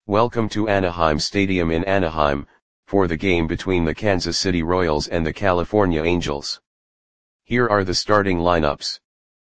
Welcome to Anaheim Stadium in Anaheim, for the game between the Kansas City Royals and the California Angels. Here are the starting lineups.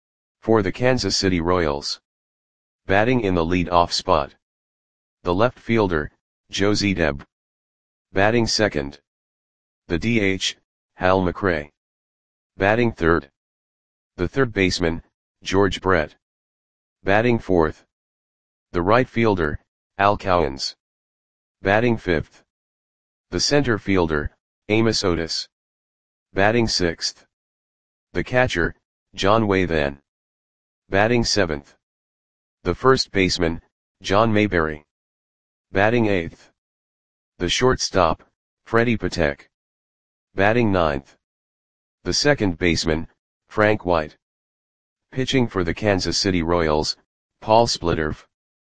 For the Kansas City Royals. Batting in the lead-off spot. The left fielder, Joe Zedeb. Batting second. The DH, Hal McRae. Batting third. The third baseman, George Brett. Batting fourth. The right fielder, Al Cowens. Batting fifth. The center fielder, Amos Otis. Batting sixth. The catcher, John Wathan. Batting seventh. The first baseman, John Mayberry. Batting eighth. The shortstop, Freddie Patek. Batting ninth. The second baseman, Frank White. Pitching for the Kansas City Royals, Paul Splitterf.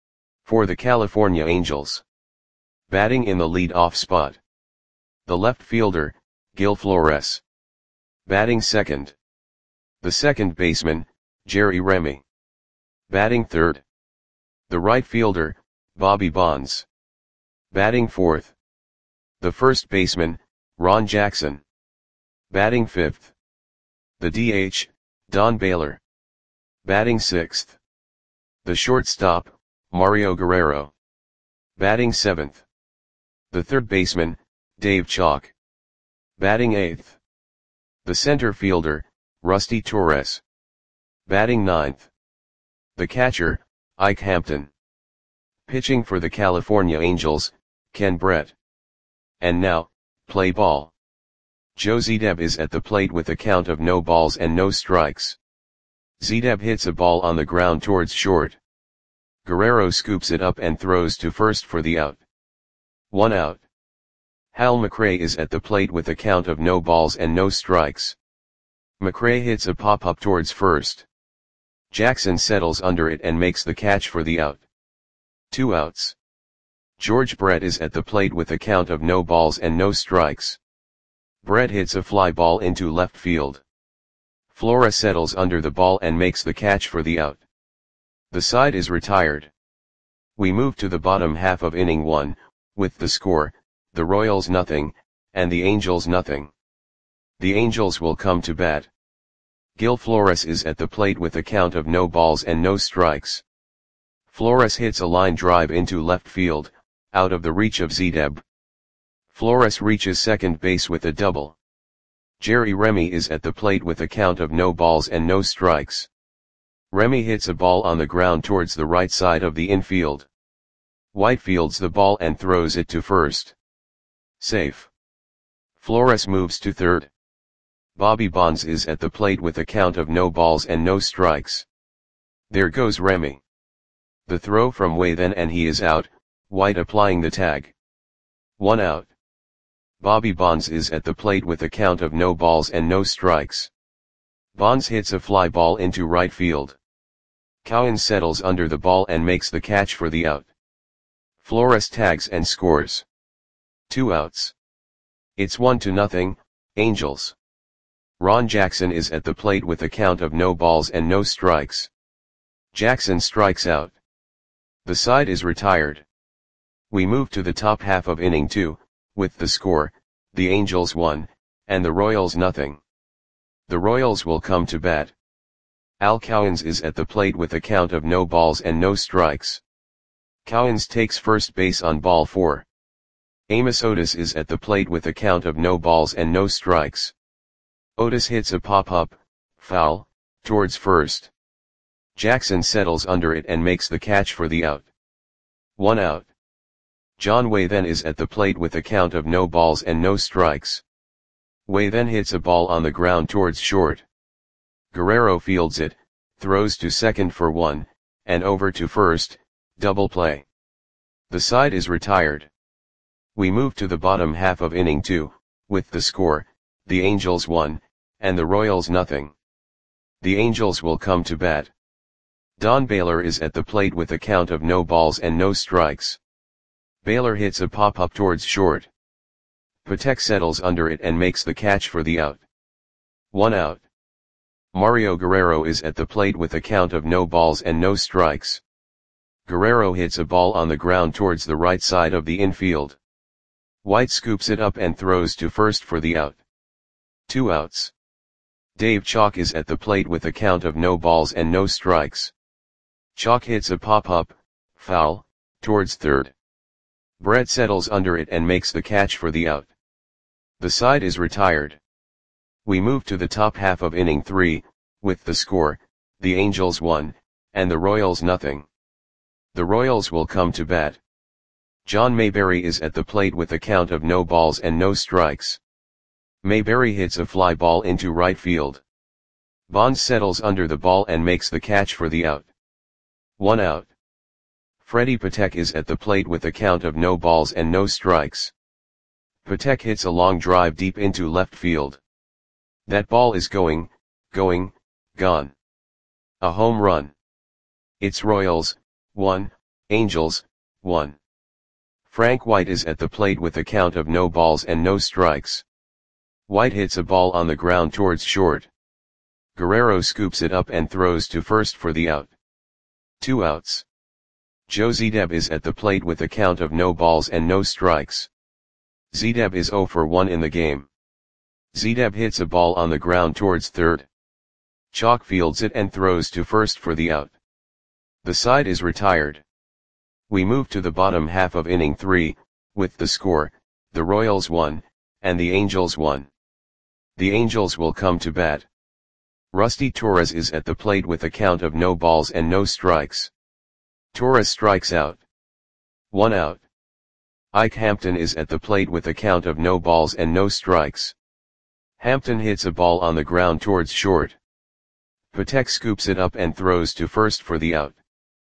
For the California Angels. Batting in the lead-off spot. The left fielder, Gil Flores. Batting second. The second baseman, Jerry Remy. Batting third. The right fielder, Bobby Bonds. Batting fourth. The first baseman, Ron Jackson. Batting fifth. The DH, Don Baylor. Batting sixth. The shortstop, Mario Guerrero. Batting seventh. The third baseman, Dave Chalk. Batting eighth. The center fielder, Rusty Torres. Batting ninth. The catcher, Ike Hampton. Pitching for the California Angels, Ken Brett. And now, play ball. Joe Zedeb is at the plate with a count of no balls and no strikes. Zedeb hits a ball on the ground towards short. Guerrero scoops it up and throws to first for the out. 1 out. Hal McRae is at the plate with a count of no balls and no strikes. McRae hits a pop-up towards first. Jackson settles under it and makes the catch for the out. 2 outs. George Brett is at the plate with a count of no balls and no strikes. Brett hits a fly ball into left field. Flores settles under the ball and makes the catch for the out. The side is retired. We move to the bottom half of inning 1, with the score, the Royals nothing, and the Angels nothing. The Angels will come to bat. Gil Flores is at the plate with a count of no balls and no strikes. Flores hits a line drive into left field, out of the reach of Zedeb. Flores reaches second base with a double. Jerry Remy is at the plate with a count of no balls and no strikes. Remy hits a ball on the ground towards the right side of the infield. White fields the ball and throws it to first. Safe. Flores moves to third. Bobby Bonds is at the plate with a count of no balls and no strikes. There goes Remy. The throw from Wathan and he is out, White applying the tag. 1 out. Bobby Bonds is at the plate with a count of no balls and no strikes. Bonds hits a fly ball into right field. Cowens settles under the ball and makes the catch for the out. Flores tags and scores. 2 outs. It's 1-0, Angels. Ron Jackson is at the plate with a count of no balls and no strikes. Jackson strikes out. The side is retired. We move to the top half of inning 2, with the score, the Angels 1, and the Royals nothing. The Royals will come to bat. Al Cowens is at the plate with a count of no balls and no strikes. Cowens takes first base on ball 4. Amos Otis is at the plate with a count of no balls and no strikes. Otis hits a pop-up, foul, towards first. Jackson settles under it and makes the catch for the out. 1 out. John Wathan is at the plate with a count of no balls and no strikes. Wathan hits a ball on the ground towards short. Guerrero fields it, throws to second for 1, and over to first, double play. The side is retired. We move to the bottom half of inning 2, with the score, the Angels 1, and the Royals nothing. The Angels will come to bat. Don Baylor is at the plate with a count of no balls and no strikes. Baylor hits a pop-up towards short. Patek settles under it and makes the catch for the out. 1 out. Mario Guerrero is at the plate with a count of no balls and no strikes. Guerrero hits a ball on the ground towards the right side of the infield. White scoops it up and throws to first for the out. 2 outs. Dave Chalk is at the plate with a count of no balls and no strikes. Chalk hits a pop-up, foul, towards third. Brett settles under it and makes the catch for the out. The side is retired. We move to the top half of inning 3, with the score, the Angels 1, and the Royals nothing. The Royals will come to bat. John Mayberry is at the plate with a count of no balls and no strikes. Mayberry hits a fly ball into right field. Bonds settles under the ball and makes the catch for the out. 1 out. Freddie Patek is at the plate with a count of no balls and no strikes. Patek hits a long drive deep into left field. That ball is going, gone. A home run. It's Royals, 1, Angels, 1. Frank White is at the plate with a count of no balls and no strikes. White hits a ball on the ground towards short. Guerrero scoops it up and throws to first for the out. 2 outs. Joe Zedeb is at the plate with a count of no balls and no strikes. Zedeb is 0 for 1 in the game. Zedeb hits a ball on the ground towards third. Chalk fields it and throws to first for the out. The side is retired. We move to the bottom half of inning 3, with the score, the Royals 1, and the Angels 1. The Angels will come to bat. Rusty Torres is at the plate with a count of no balls and no strikes. Torres strikes out. 1 out. Ike Hampton is at the plate with a count of no balls and no strikes. Hampton hits a ball on the ground towards short. Patek scoops it up and throws to first for the out.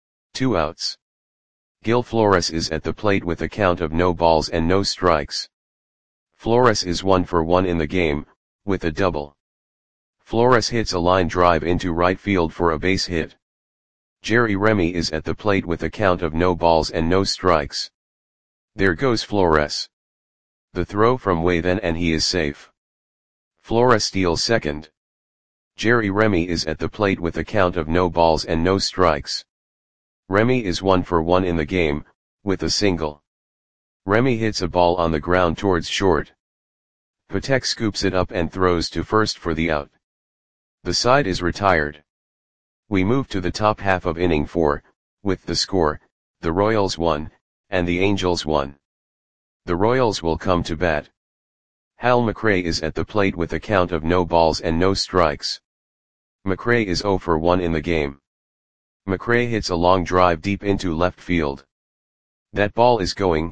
2 outs. Gil Flores is at the plate with a count of no balls and no strikes. Flores is 1 for 1 in the game, with a double. Flores hits a line drive into right field for a base hit. Jerry Remy is at the plate with a count of no balls and no strikes. There goes Flores. The throw from way then and he is safe. Flores steals second. Jerry Remy is at the plate with a count of no balls and no strikes. Remy is 1 for 1 in the game, with a single. Remy hits a ball on the ground towards short. Patek scoops it up and throws to first for the out. The side is retired. We move to the top half of inning 4, with the score, the Royals 1, and the Angels 1. The Royals will come to bat. Hal McRae is at the plate with a count of no balls and no strikes. McRae is 0 for 1 in the game. McRae hits a long drive deep into left field. That ball is going,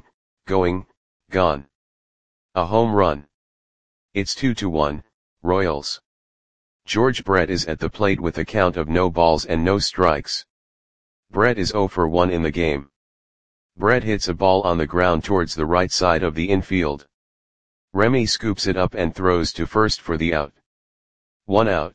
gone. A home run. It's 2-1, Royals. George Brett is at the plate with a count of no balls and no strikes. Brett is 0 for 1 in the game. Brett hits a ball on the ground towards the right side of the infield. Remy scoops it up and throws to first for the out. 1 out.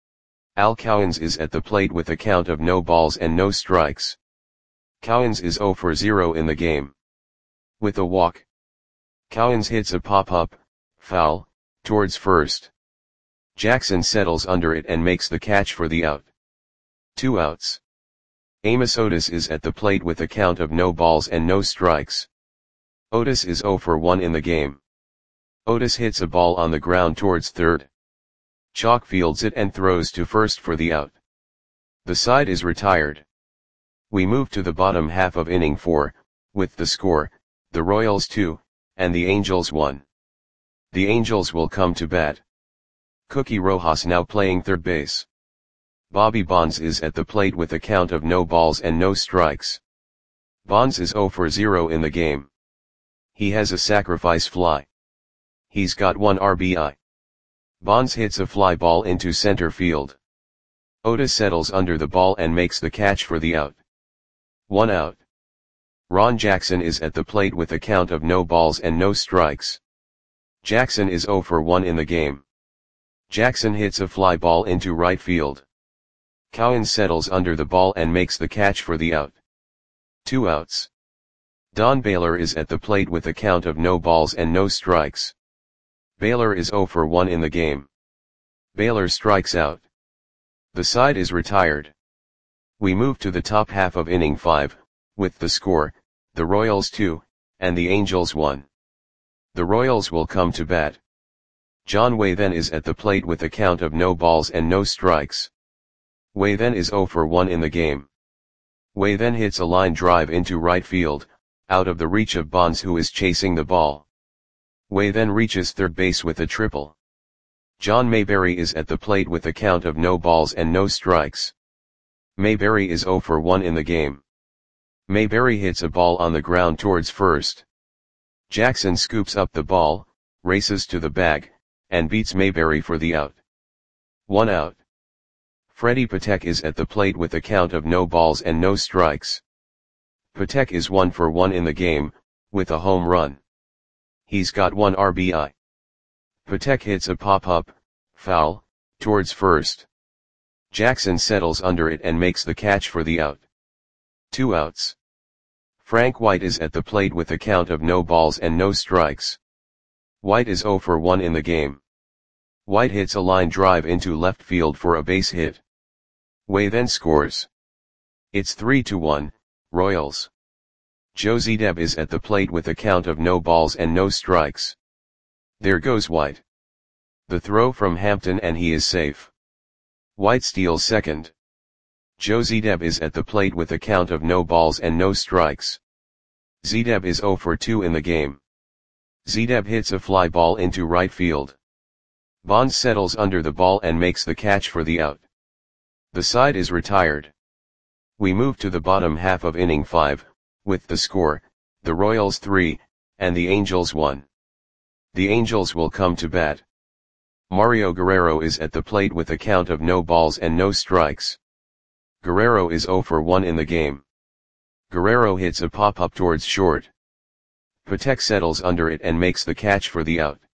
Al Cowens is at the plate with a count of no balls and no strikes. Cowens is 0 for 0 in the game. With a walk. Cowens hits a pop-up, foul, towards first. Jackson settles under it and makes the catch for the out. 2 outs. Amos Otis is at the plate with a count of no balls and no strikes. Otis is 0 for 1 in the game. Otis hits a ball on the ground towards third. Chalk fields it and throws to first for the out. The side is retired. We move to the bottom half of inning 4, with the score, the Royals 2, and the Angels 1. The Angels will come to bat. Cookie Rojas now playing third base. Bobby Bonds is at the plate with a count of no balls and no strikes. Bonds is 0 for 0 in the game. He has a sacrifice fly. He's got 1 RBI. Bonds hits a fly ball into center field. Otis settles under the ball and makes the catch for the out. 1 out. Ron Jackson is at the plate with a count of no balls and no strikes. Jackson is 0 for 1 in the game. Jackson hits a fly ball into right field. Cowens settles under the ball and makes the catch for the out. 2 outs. Don Baylor is at the plate with a count of no balls and no strikes. Baylor is 0 for 1 in the game. Baylor strikes out. The side is retired. We move to the top half of inning 5, with the score, the Royals 2, and the Angels 1. The Royals will come to bat. John Way then is at the plate with a count of no balls and no strikes. Way then is 0 for 1 in the game. Way then hits a line drive into right field, out of the reach of Bonds, who is chasing the ball. Way then reaches third base with a triple. John Mayberry is at the plate with a count of no balls and no strikes. Mayberry is 0 for 1 in the game. Mayberry hits a ball on the ground towards first. Jackson scoops up the ball, races to the bag, and beats Mayberry for the out. 1 out. Freddie Patek is at the plate with a count of no balls and no strikes. Patek is 1 for 1 in the game, with a home run. He's got 1 RBI. Patek hits a pop-up, foul, towards first. Jackson settles under it and makes the catch for the out. 2 outs. Frank White is at the plate with a count of no balls and no strikes. White is 0 for 1 in the game. White hits a line drive into left field for a base hit. Way then scores. It's 3-1, Royals. Joe Zedeb is at the plate with a count of no balls and no strikes. There goes White. The throw from Hampton and he is safe. White steals second. Joe Zedeb is at the plate with a count of no balls and no strikes. Zedeb is 0 for 2 in the game. Zedeb hits a fly ball into right field. Bonds settles under the ball and makes the catch for the out. The side is retired. We move to the bottom half of inning 5, with the score, the Royals 3, and the Angels 1. The Angels will come to bat. Mario Guerrero is at the plate with a count of no balls and no strikes. Guerrero is 0 for 1 in the game. Guerrero hits a pop-up towards short. Patek settles under it and makes the catch for the out.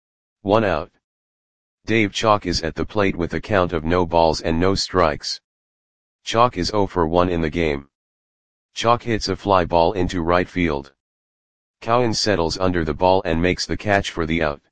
1 out. Dave Chalk is at the plate with a count of no balls and no strikes. Chalk is 0 for 1 in the game. Chalk hits a fly ball into right field. Cowan settles under the ball and makes the catch for the out.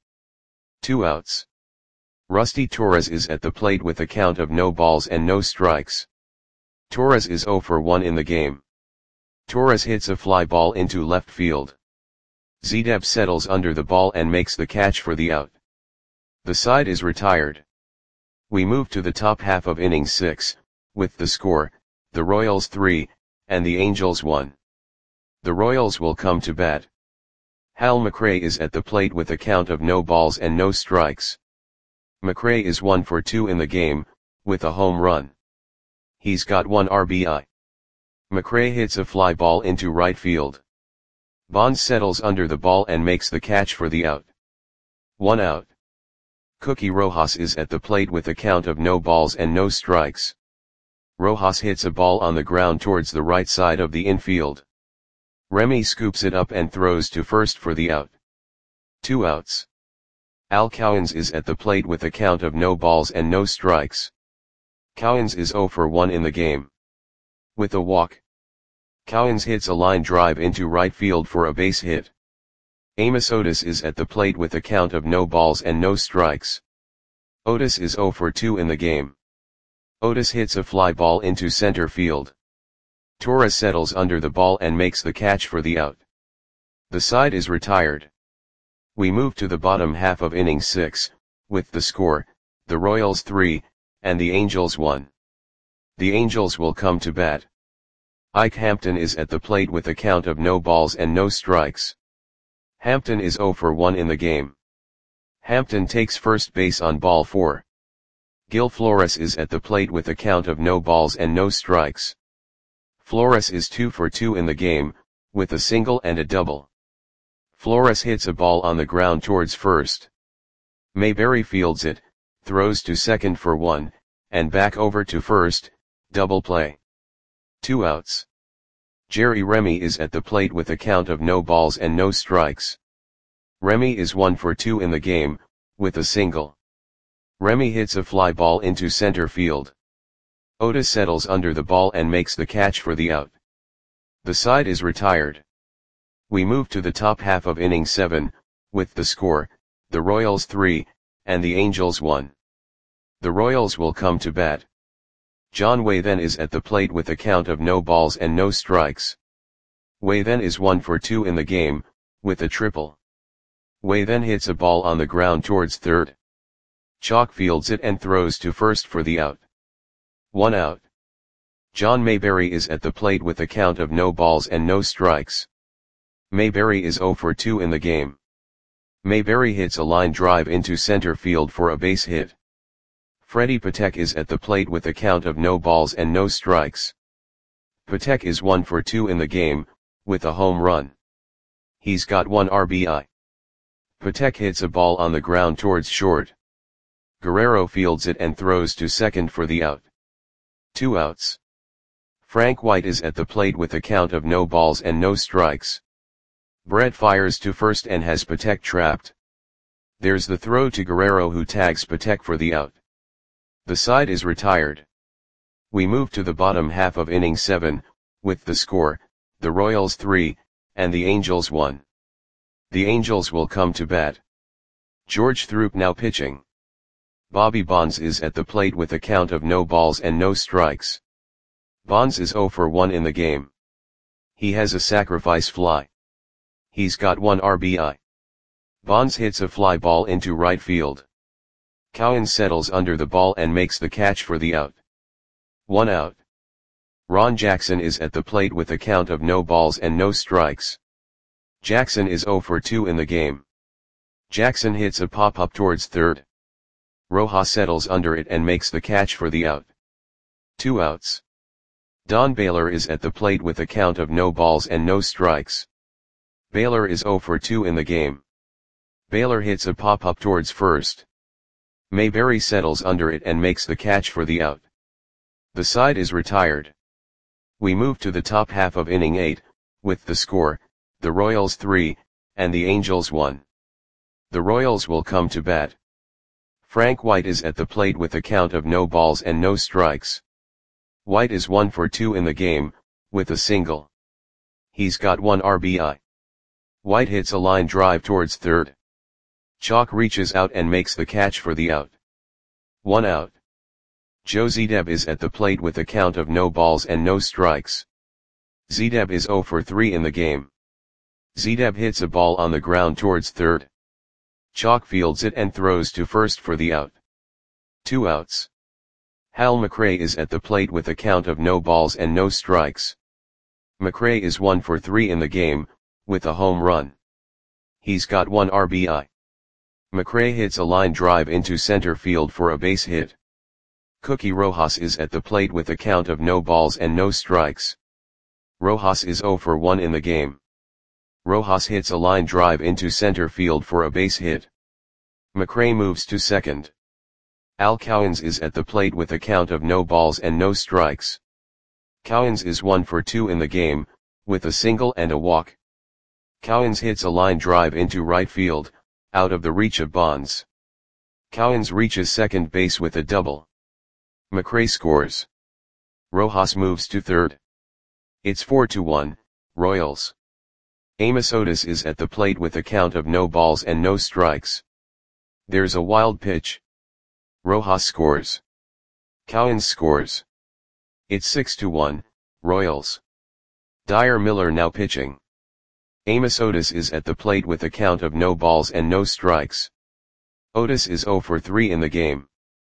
2 outs. Rusty Torres is at the plate with a count of no balls and no strikes. Torres is 0 for 1 in the game. Torres hits a fly ball into left field. Zedeb settles under the ball and makes the catch for the out. The side is retired. We move to the top half of inning 6, with the score, the Royals 3, and the Angels 1. The Royals will come to bat. Hal McRae is at the plate with a count of no balls and no strikes. McRae is 1 for 2 in the game, with a home run. He's got 1 RBI. McRae hits a fly ball into right field. Bonds settles under the ball and makes the catch for the out. 1 out. Cookie Rojas is at the plate with a count of no balls and no strikes. Rojas hits a ball on the ground towards the right side of the infield. Remy scoops it up and throws to first for the out. 2 outs. Al Cowens is at the plate with a count of no balls and no strikes. Cowens is 0 for 1 in the game. With a walk. Cowens hits a line drive into right field for a base hit. Amos Otis is at the plate with a count of no balls and no strikes. Otis is 0 for 2 in the game. Otis hits a fly ball into center field. Torres settles under the ball and makes the catch for the out. The side is retired. We move to the bottom half of inning 6, with the score, the Royals 3, and the Angels 1. The Angels will come to bat. Ike Hampton is at the plate with a count of no balls and no strikes. Hampton is 0 for 1 in the game. Hampton takes first base on ball 4. Gil Flores is at the plate with a count of no balls and no strikes. Flores is 2 for 2 in the game, with a single and a double. Flores hits a ball on the ground towards first. Mayberry fields it, throws to second for 1, and back over to first, double play. 2 outs. Jerry Remy is at the plate with a count of no balls and no strikes. Remy is 1 for 2 in the game, with a single. Remy hits a fly ball into center field. Otis settles under the ball and makes the catch for the out. The side is retired. We move to the top half of inning 7, with the score, the Royals 3, and the Angels 1. The Royals will come to bat. John Way then is at the plate with a count of no balls and no strikes. Wei then is 1 for 2 in the game, with a triple. Wei then hits a ball on the ground towards third. Chalk fields it and throws to first for the out. 1 out. John Mayberry is at the plate with a count of no balls and no strikes. Mayberry is 0 for 2 in the game. Mayberry hits a line drive into center field for a base hit. Freddie Patek is at the plate with a count of no balls and no strikes. Patek is 1 for 2 in the game, with a home run. He's got 1 RBI. Patek hits a ball on the ground towards short. Guerrero fields it and throws to second for the out. 2 outs. Frank White is at the plate with a count of no balls and no strikes. Brett fires to first and has Patek trapped. There's the throw to Guerrero, who tags Patek for the out. The side is retired. We move to the bottom half of inning 7, with the score, the Royals 3, and the Angels 1. The Angels will come to bat. George Throop now pitching. Bobby Bonds is at the plate with a count of no balls and no strikes. Bonds is 0 for 1 in the game. He has a sacrifice fly. He's got 1 RBI. Bonds hits a fly ball into right field. Cowan settles under the ball and makes the catch for the out. 1 out. Ron Jackson is at the plate with a count of no balls and no strikes. Jackson is 0 for 2 in the game. Jackson hits a pop-up towards third. Rojas settles under it and makes the catch for the out. 2 outs. Don Baylor is at the plate with a count of no balls and no strikes. Baylor is 0 for 2 in the game. Baylor hits a pop-up towards first. Mayberry settles under it and makes the catch for the out. The side is retired. We move to the top half of inning 8, with the score, the Royals 3, and the Angels 1. The Royals will come to bat. Frank White is at the plate with a count of no balls and no strikes. White is 1 for 2 in the game, with a single. He's got 1 RBI. White hits a line drive towards third. Chalk reaches out and makes the catch for the out. 1 out. Joe Zedeb is at the plate with a count of no balls and no strikes. Zedeb is 0 for 3 in the game. Zedeb hits a ball on the ground towards third. Chalk fields it and throws to first for the out. 2 outs. Hal McRae is at the plate with a count of no balls and no strikes. McRae is 1 for 3 in the game, with a home run. He's got 1 RBI. McRae hits a line drive into center field for a base hit. Cookie Rojas is at the plate with a count of no balls and no strikes. Rojas is 0 for 1 in the game. Rojas hits a line drive into center field for a base hit. McRae moves to second. Al Cowens is at the plate with a count of no balls and no strikes. Cowens is 1 for 2 in the game, with a single and a walk. Cowens hits a line drive into right field, out of the reach of Bonds. Cowens reaches second base with a double. McRae scores. Rojas moves to third. It's 4-1, Royals. Amos Otis is at the plate with a count of no balls and no strikes. There's a wild pitch. Rojas scores. Cowens scores. It's 6-1, Royals. Dyer Miller now pitching. Amos Otis is at the plate with a count of no balls and no strikes. Otis is 0 for 3 in the game.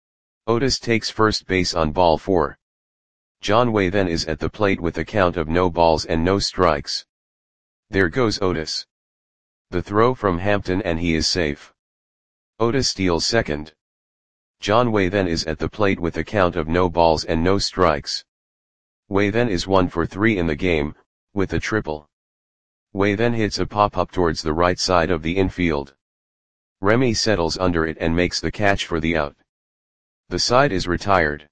Otis takes first base on ball 4. John Way then is at the plate with a count of no balls and no strikes. There goes Otis. The throw from Hampton and he is safe. Otis steals second. John Way then is at the plate with a count of no balls and no strikes. Way then is 1 for 3 in the game, with a triple. Way then hits a pop-up towards the right side of the infield. Remy settles under it and makes the catch for the out. The side is retired.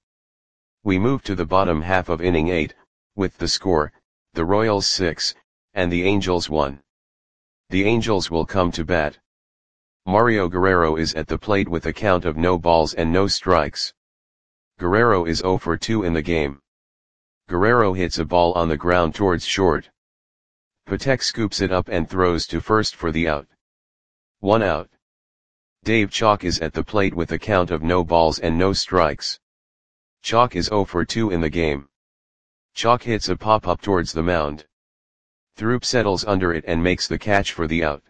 We move to the bottom half of inning 8, with the score, the Royals 6, and the Angels 1. The Angels will come to bat. Mario Guerrero is at the plate with a count of no balls and no strikes. Guerrero is 0 for 2 in the game. Guerrero hits a ball on the ground towards short. Patek scoops it up and throws to first for the out. 1 out. Dave Chalk is at the plate with a count of no balls and no strikes. Chalk is 0 for 2 in the game. Chalk hits a pop-up towards the mound. Throop settles under it and makes the catch for the out.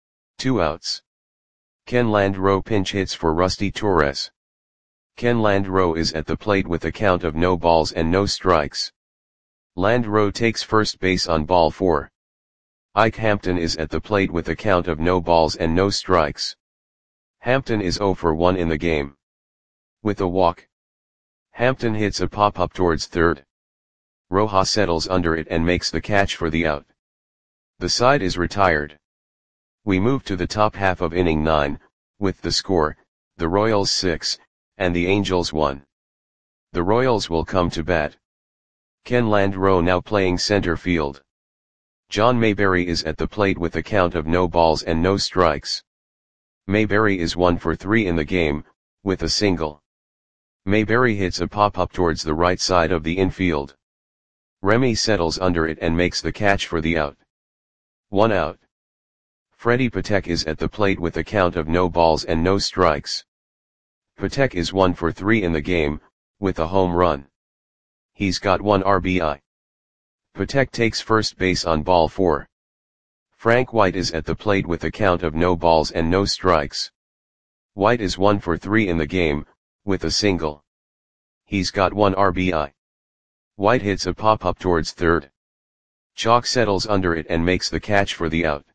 2 outs. Ken Landreau pinch hits for Rusty Torres. Ken Landreau is at the plate with a count of no balls and no strikes. Landreau takes first base on ball 4. Ike Hampton is at the plate with a count of no balls and no strikes. Hampton is 0 for 1 in the game. With a walk, Hampton hits a pop-up towards third. Rojas settles under it and makes the catch for the out. The side is retired. We move to the top half of inning 9, with the score, the Royals 6, and the Angels 1. The Royals will come to bat. Ken Landreau now playing center field. John Mayberry is at the plate with a count of no balls and no strikes. Mayberry is 1 for 3 in the game, with a single. Mayberry hits a pop-up towards the right side of the infield. Remy settles under it and makes the catch for the out. 1 out. Freddie Patek is at the plate with a count of no balls and no strikes. Patek is 1 for 3 in the game, with a home run. He's got 1 RBI. Patek takes first base on ball 4. Frank White is at the plate with a count of no balls and no strikes. White is 1 for 3 in the game, with a single. He's got 1 RBI. White hits a pop-up towards third. Chalk settles under it and makes the catch for the out.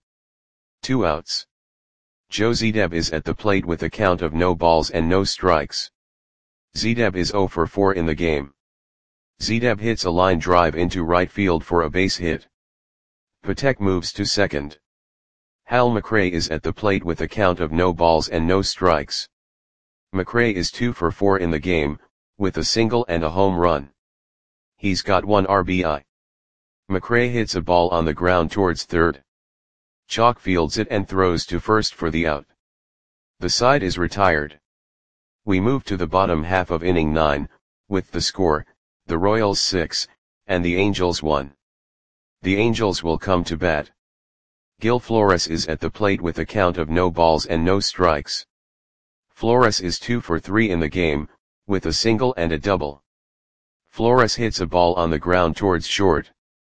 2 outs. Joe Zedeb is at the plate with a count of no balls and no strikes. Zedeb is 0 for 4 in the game. Zedeb hits a line drive into right field for a base hit. Patek moves to second. Hal McRae is at the plate with a count of no balls and no strikes. McRae is 2 for 4 in the game, with a single and a home run. He's got 1 RBI. McRae hits a ball on the ground towards third. Chalk fields it and throws to first for the out. The side is retired. We move to the bottom half of inning 9, with the score, the Royals 6, and the Angels 1. The Angels will come to bat. Gil Flores is at the plate with a count of no balls and no strikes. Flores is 2 for 3 in the game, with a single and a double. Flores hits a ball on the ground towards short.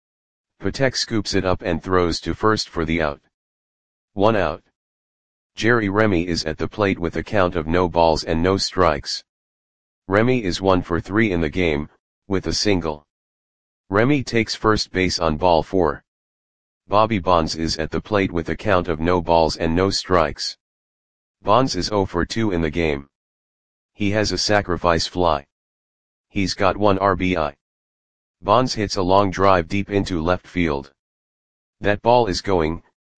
Patek scoops it up and throws to first for the out. 1 out. Jerry Remy is at the plate with a count of no balls and no strikes. Remy is 1 for 3 in the game, with a single. Remy takes first base on ball 4. Bobby Bonds is at the plate with a count of no balls and no strikes. Bonds is 0 for 2 in the game. He has a sacrifice fly. He's got 1 RBI. Bonds hits a long drive deep into left field. That ball is going,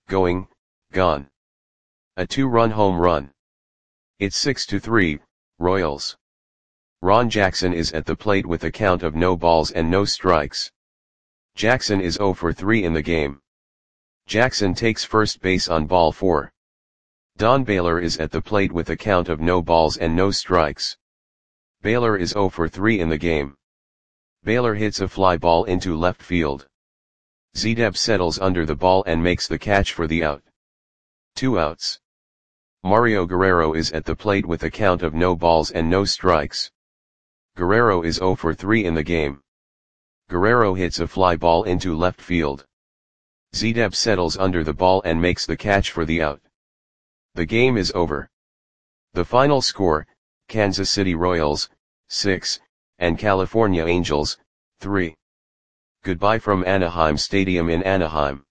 gone. A 2-run home run. It's 6-3, Royals. Ron Jackson is at the plate with a count of no balls and no strikes. Jackson is 0 for 3 in the game. Jackson takes first base on ball 4. Don Baylor is at the plate with a count of no balls and no strikes. Baylor is 0 for 3 in the game. Baylor hits a fly ball into left field. Zedeb settles under the ball and makes the catch for the out. 2 outs. Mario Guerrero is at the plate with a count of no balls and no strikes. Guerrero is 0 for 3 in the game. Guerrero hits a fly ball into left field. Zedeb settles under the ball and makes the catch for the out. The game is over. The final score, Kansas City Royals, 6, and California Angels, 3. Goodbye from Anaheim Stadium in Anaheim.